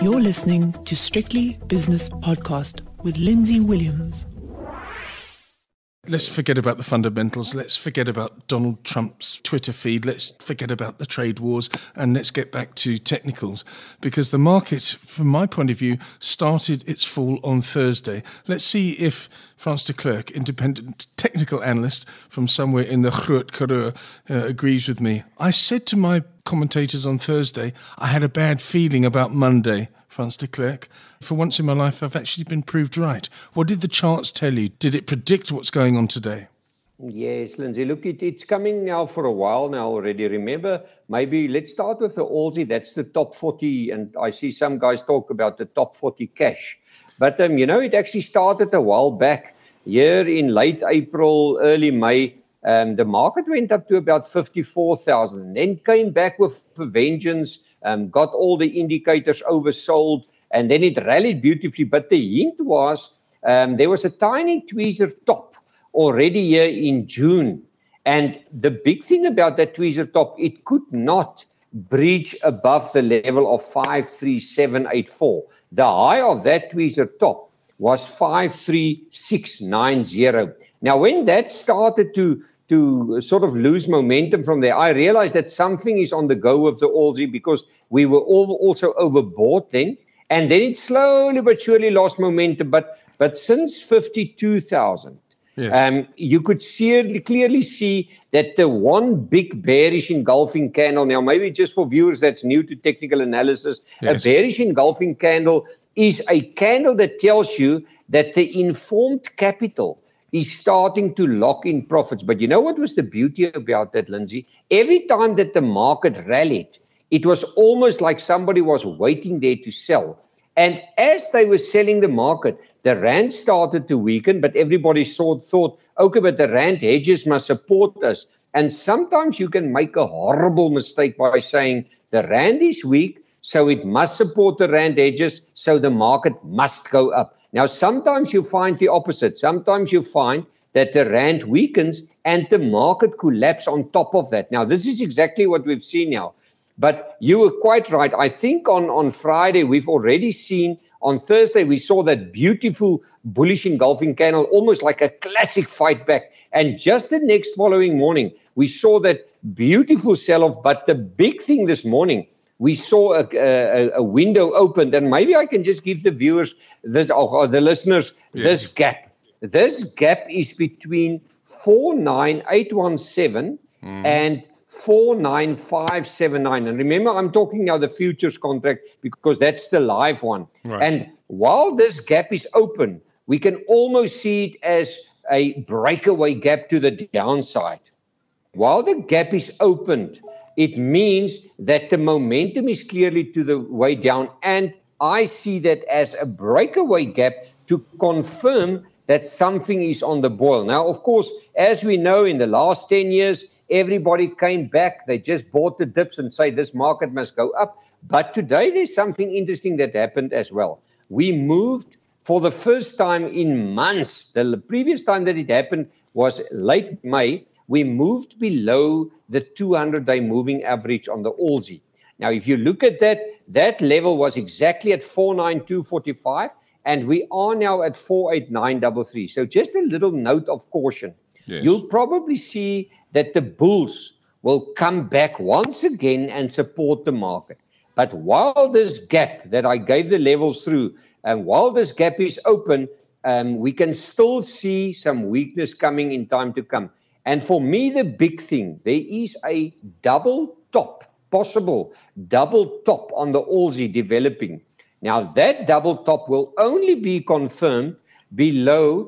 You're listening to Strictly Business Podcast with Lindsay Williams. Let's forget about the fundamentals. Let's forget about Donald Trump's Twitter feed. Let's forget about the trade wars and let's get back to technicals, because the market, from my point of view, started its fall on Thursday. Let's see if Frans de Klerk, independent technical analyst from somewhere in the Groot Karoo, agrees with me. I said to my commentators on Thursday, I had a bad feeling about Monday, Frans de Klerk. For once in my life, I've actually been proved right. What did the charts tell you? Did it predict what's going on today? Yes, Lindsay, look, it's coming now for a while now already. Remember, maybe let's start with the Aussie. That's the top 40, and I see some guys talk about the top 40 cash. But, it actually started a while back, here in late April, early May. The market went up to about 54,000, then came back with a vengeance, got all the indicators oversold, and then it rallied beautifully. But the hint was there was a tiny tweezer top already here in June. And the big thing about that tweezer top, it could not breach above the level of 53784. The high of that tweezer top was 53690. Now, when that started to sort of lose momentum from there, I realized that something is on the go with the Aussie, because we were also overbought then. And then it slowly but surely lost momentum. But since 52,000, yes, you could clearly see that the one big bearish engulfing candle, now maybe just for viewers that's new to technical analysis, yes, a bearish engulfing candle is a candle that tells you that the informed capital is starting to lock in profits. But you know what was the beauty about that, Lindsay? Every time that the market rallied, it was almost like somebody was waiting there to sell. And as they were selling the market, the rand started to weaken, but everybody thought, okay, but the rand hedges must support us. And sometimes you can make a horrible mistake by saying the rand is weak, so it must support the rand hedges, so the market must go up. Now, sometimes you find the opposite. Sometimes you find that the rand weakens and the market collapses on top of that. Now, this is exactly what we've seen now. But you were quite right. I think on Friday, we've already seen, on Thursday, we saw that beautiful bullish engulfing candle, almost like a classic fight back. And just the next following morning, we saw that beautiful sell-off. But the big thing this morning, we saw a window opened, and maybe I can just give the viewers, or the listeners, yes, this gap. This gap is between 49817 and 49579. And remember, I'm talking now the futures contract, because that's the live one. Right. And while this gap is open, we can almost see it as a breakaway gap to the downside. While the gap is opened, it means that the momentum is clearly to the way down. And I see that as a breakaway gap to confirm that something is on the boil. Now, of course, as we know, in the last 10 years, everybody came back. They just bought the dips and say this market must go up. But today there's something interesting that happened as well. We moved for the first time in months. The previous time that it happened was late May. We moved below the 200-day moving average on the Aussie. Now, if you look at that level was exactly at 49245, and we are now at 48933. So just a little note of caution. Yes. You'll probably see that the bulls will come back once again and support the market. But while this gap that I gave the levels through, and while this gap is open, we can still see some weakness coming in time to come. And for me, the big thing, there is a double top, possible double top on the Aussie developing. Now, that double top will only be confirmed below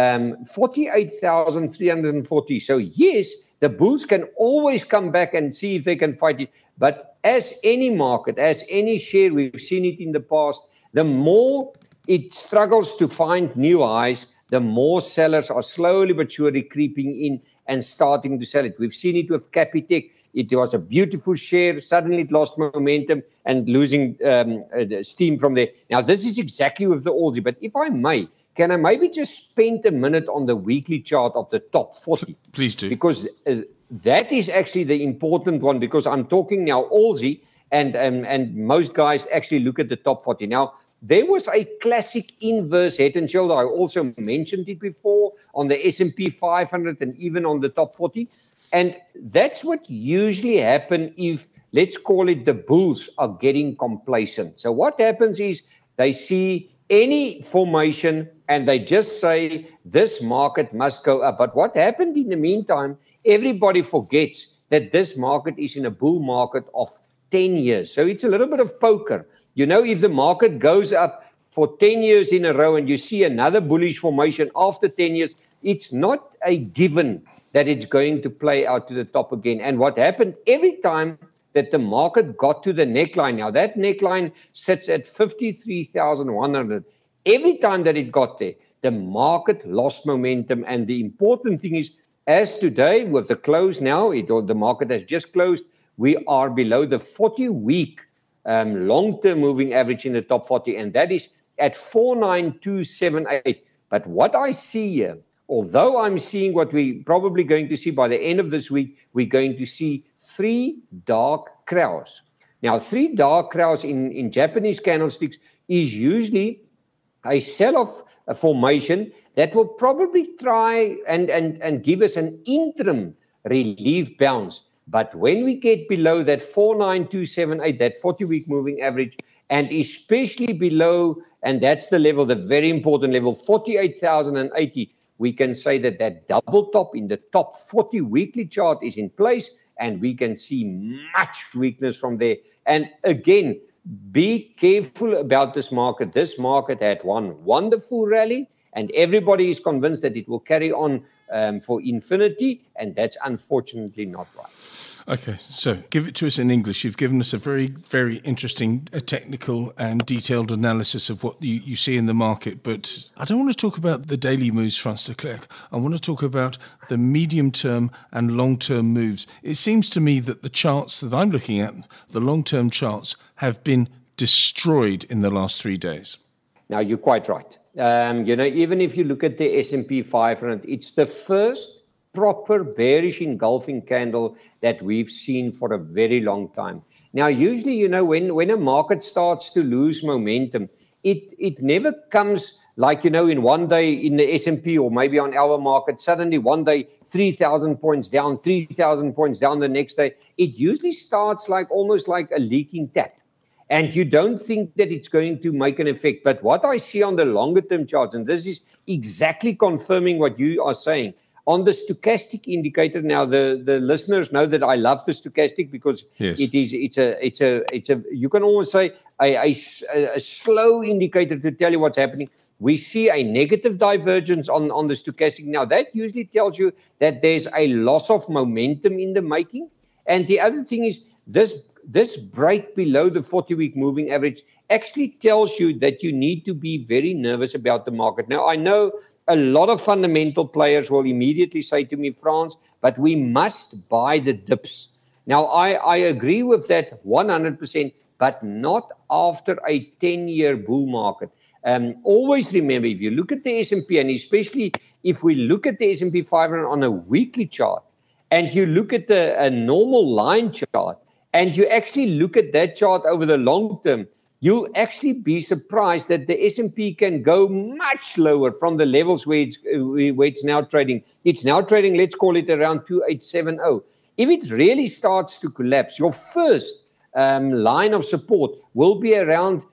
48,340. So, yes, the bulls can always come back and see if they can fight it. But as any market, as any share, we've seen it in the past, the more it struggles to find new highs, the more sellers are slowly but surely creeping in and starting to sell it. We've seen it with Capitec. It was a beautiful share. Suddenly it lost momentum and losing steam from there. Now, this is exactly with the Aussie. But if I may, can I maybe just spend a minute on the weekly chart of the top 40? Please do. Because that is actually the important one, because I'm talking now Aussie, and most guys actually look at the top 40. Now, there was a classic inverse head and shoulder. I also mentioned it before on the S&P 500 and even on the top 40. And that's what usually happens if, let's call it, the bulls are getting complacent. So what happens is they see any formation and they just say this market must go up. But what happened in the meantime, everybody forgets that this market is in a bull market of 10 years. So it's a little bit of poker. You know, if the market goes up for 10 years in a row and you see another bullish formation after 10 years, it's not a given that it's going to play out to the top again. And what happened every time that the market got to the neckline, now that neckline sits at 53,100. Every time that it got there, the market lost momentum. And the important thing is, as today with the close now, the market has just closed, we are below the 40-week long-term moving average in the top 40, and that is at 49278. But what I see here, although I'm seeing what we're probably going to see by the end of this week, we're going to see 3 dark crows. Now, 3 dark crows in Japanese candlesticks is usually a sell-off formation that will probably try and give us an interim relief bounce. But when we get below that 49278, that 40-week moving average, and especially below, and that's the level, the very important level, 48,080, we can say that that double top in the top 40 weekly chart is in place, and we can see much weakness from there. And again, be careful about this market. This market had one wonderful rally, and everybody is convinced that it will carry on for infinity, and that's unfortunately not right. Okay, so give it to us in English. You've given us a very, very interesting technical and detailed analysis of what you see in the market, but I don't want to talk about the daily moves, Frans de Klerk. I want to talk about the medium-term and long-term moves. It seems to me that the charts that I'm looking at, the long-term charts, have been destroyed in the last 3 days. Now, you're quite right. Even if you look at the S&P 500, it's the first proper bearish engulfing candle that we've seen for a very long time. Now, usually, when a market starts to lose momentum, it never comes like, in one day in the S&P or maybe on our market, suddenly one day 3,000 points down, 3,000 points down the next day. It usually starts almost like a leaking tap. And you don't think that it's going to make an effect. But what I see on the longer term charts, and this is exactly confirming what you are saying, on the stochastic indicator, now the listeners know that I love the stochastic because yes, it's a you can almost say a slow indicator to tell you what's happening. We see a negative divergence on the stochastic. Now that usually tells you that there's a loss of momentum in the making. And the other thing is this break below the 40-week moving average actually tells you that you need to be very nervous about the market. Now, I know a lot of fundamental players will immediately say to me, Frans, but we must buy the dips. Now, I agree with that 100%, but not after a 10-year bull market. Always remember, if you look at the S&P, and especially if we look at the S&P 500 on a weekly chart, and you look at a normal line chart, and you actually look at that chart over the long term, you'll actually be surprised that the S&P can go much lower from the levels where it's now trading. It's now trading, let's call it around 2870. If it really starts to collapse, your first line of support will be around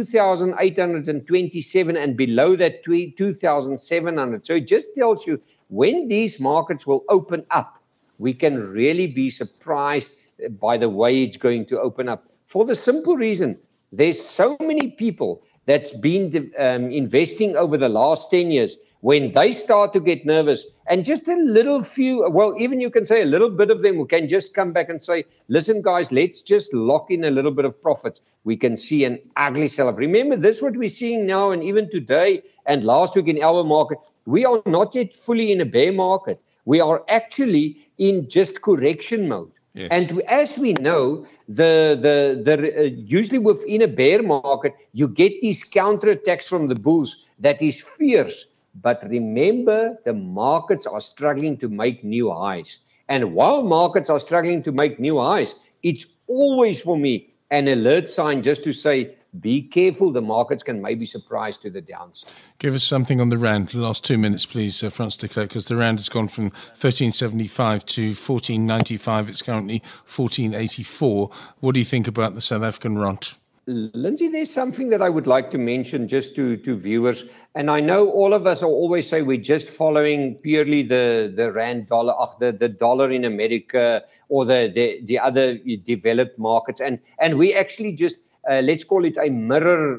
2,827 and below that 2,700. So it just tells you when these markets will open up, we can really be surprised by the way it's going to open up. For the simple reason, there's so many people that's been investing over the last 10 years. When they start to get nervous, and just a little few, well, even you can say a little bit of them who can just come back and say, listen, guys, let's just lock in a little bit of profits. We can see an ugly sell-off. Remember, this is what we're seeing now, and even today and last week in our market, we are not yet fully in a bear market. We are actually in just correction mode. Yes. And as we know, usually within a bear market, you get these counterattacks from the bulls that is fierce. But remember, the markets are struggling to make new highs. And while markets are struggling to make new highs, it's always for me an alert sign just to say, be careful, the markets can maybe surprise to the downside. Give us something on the Rand. Last 2 minutes, please, Frans de Klerk, because the Rand has gone from 13.75 to 14.95. It's currently 14.84. What do you think about the South African Rand? Lindsay, there's something that I would like to mention just to viewers. And I know all of us will always say we're just following purely the Rand dollar, the dollar in America or the other developed markets. And we actually just, let's call it a mirror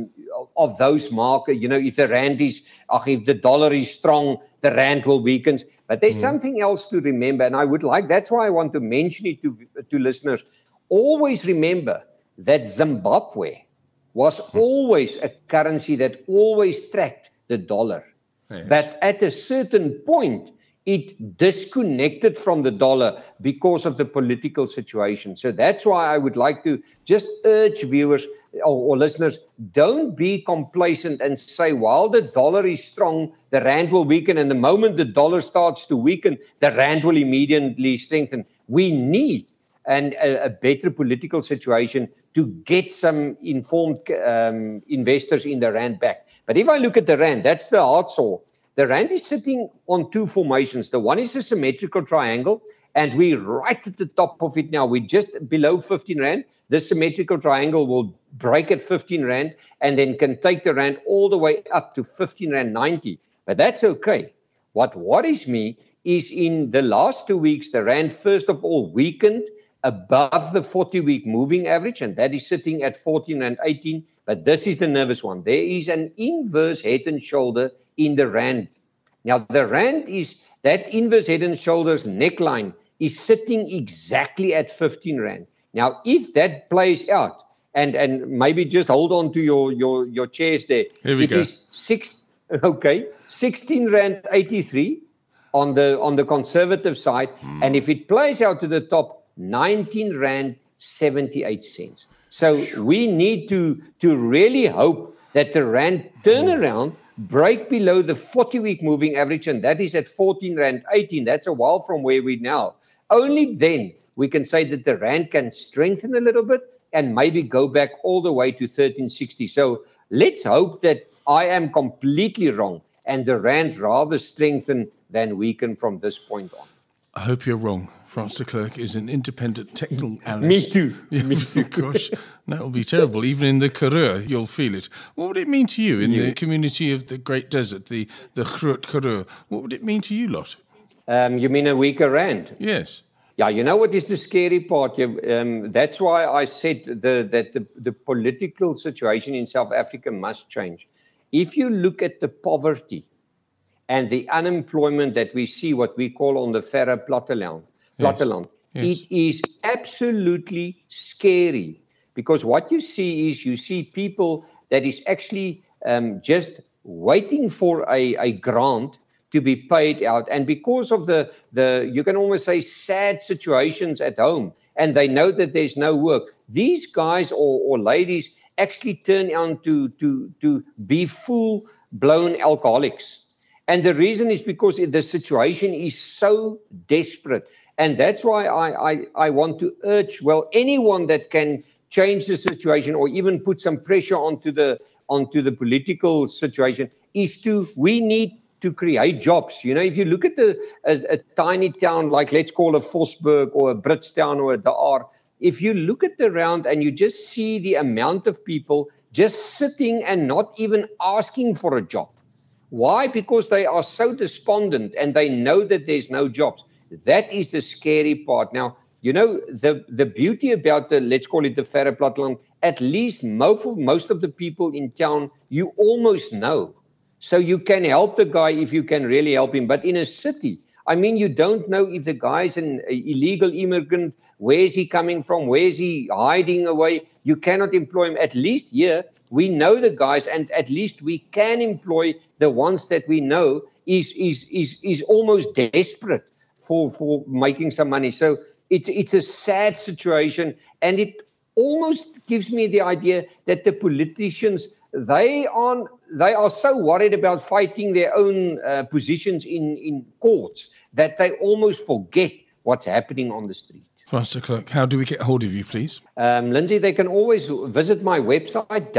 of those markets. You know, if the Rand is, if the dollar is strong, the Rand will weaken. But there's something else to remember. And I would like, that's why I want to mention it to listeners. Always remember that Zimbabwe was always a currency that always tracked the dollar. Yes. But at a certain point, it disconnected from the dollar because of the political situation. So that's why I would like to just urge viewers or listeners, don't be complacent and say, while the dollar is strong, the Rand will weaken. And the moment the dollar starts to weaken, the Rand will immediately strengthen. We need a better political situation to get some informed investors in the Rand back. But if I look at the Rand, that's the hard saw. The Rand is sitting on two formations. The one is a symmetrical triangle, and we're right at the top of it now. We're just below 15 Rand. This symmetrical triangle will break at 15 Rand and then can take the Rand all the way up to 15 Rand 90. But that's okay. What worries me is in the last 2 weeks, the Rand first of all weakened above the 40-week moving average, and that is sitting at 14 and 18. But this is the nervous one. There is an inverse head and shoulder in the Rand. Now, the Rand is, that inverse head and shoulders neckline is sitting exactly at 15 Rand. Now, if that plays out, and maybe just hold on to your chairs there. Here we go. It is 16 Rand 83 on the conservative side. And if it plays out to the top, 19 Rand 78 cents. So we need to really hope that the Rand turn around, break below the 40-week moving average, and that is at 14 Rand 18. That's a while from where we now. Only then we can say that the Rand can strengthen a little bit and maybe go back all the way to 1360. So let's hope that I am completely wrong and the Rand rather strengthen than weaken from this point on. I hope you're wrong. Frans de Klerk is an independent technical analyst. Me too. Me too. Gosh, that will be terrible. Even in the Karoo, you'll feel it. What would it mean to you in the community of the Great Desert, the Groot Karoo? What would it mean to you lot? You mean a weaker Rand? Yes. Yeah, you know what is the scary part? That's why I said that the political situation in South Africa must change. If you look at the poverty and the unemployment that we see, what we call on the Verre Platteland, yes. It is absolutely scary, because what you see is people that is actually just waiting for a grant to be paid out. And because of the you can almost say sad situations at home, and they know that there's no work, these guys or ladies actually turn on to be full-blown alcoholics. And the reason is because the situation is so desperate. And that's why I want to urge, anyone that can change the situation or even put some pressure onto the political situation we need to create jobs. You know, if you look at a tiny town like, let's call it Vosburg or a Britstown or a Daar, if you look at the round and you just see the amount of people just sitting and not even asking for a job. Why? Because they are so despondent and they know that there's no jobs. That is the scary part. Now, you know, the beauty about let's call it the Verre Platteland, at least most of the people in town, you almost know. So you can help the guy if you can really help him. But in a city, I mean, you don't know if the guy's an illegal immigrant. Where is he coming from? Where is he hiding away? You cannot employ him. At least here, we know the guys, and at least we can employ the ones that we know is almost desperate for making some money. So it's a sad situation, and it almost gives me the idea that the politicians, they are so worried about fighting their own positions in courts that they almost forget what's happening on the street. Franz de Klerk, how do we get hold of you, please? Lindsay, they can always visit my website,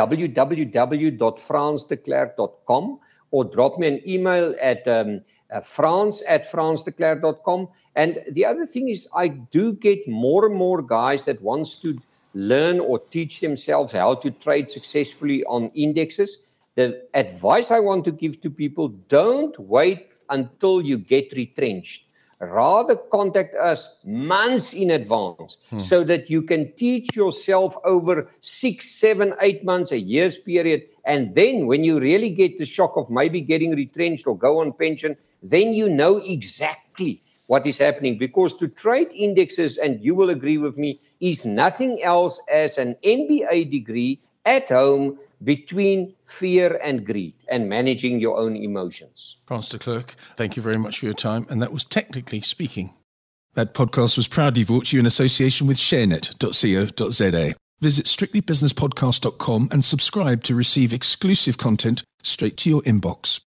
www.fransdeklerk.com, or drop me an email at frans@fransdeklerk.com. And the other thing is, I do get more and more guys that wants to learn or teach themselves how to trade successfully on indexes. The advice I want to give to people, don't wait until you get retrenched. Rather contact us months in advance so that you can teach yourself over 6, 7, 8 months, a year's period. And then when you really get the shock of maybe getting retrenched or go on pension, then you know exactly what is happening. Because to trade indexes, and you will agree with me, is nothing else as an MBA degree at home between fear and greed and managing your own emotions. Franz de Klerk, thank you very much for your time. And that was Technically Speaking. That podcast was proudly brought to you in association with sharenet.co.za. Visit strictlybusinesspodcast.com and subscribe to receive exclusive content straight to your inbox.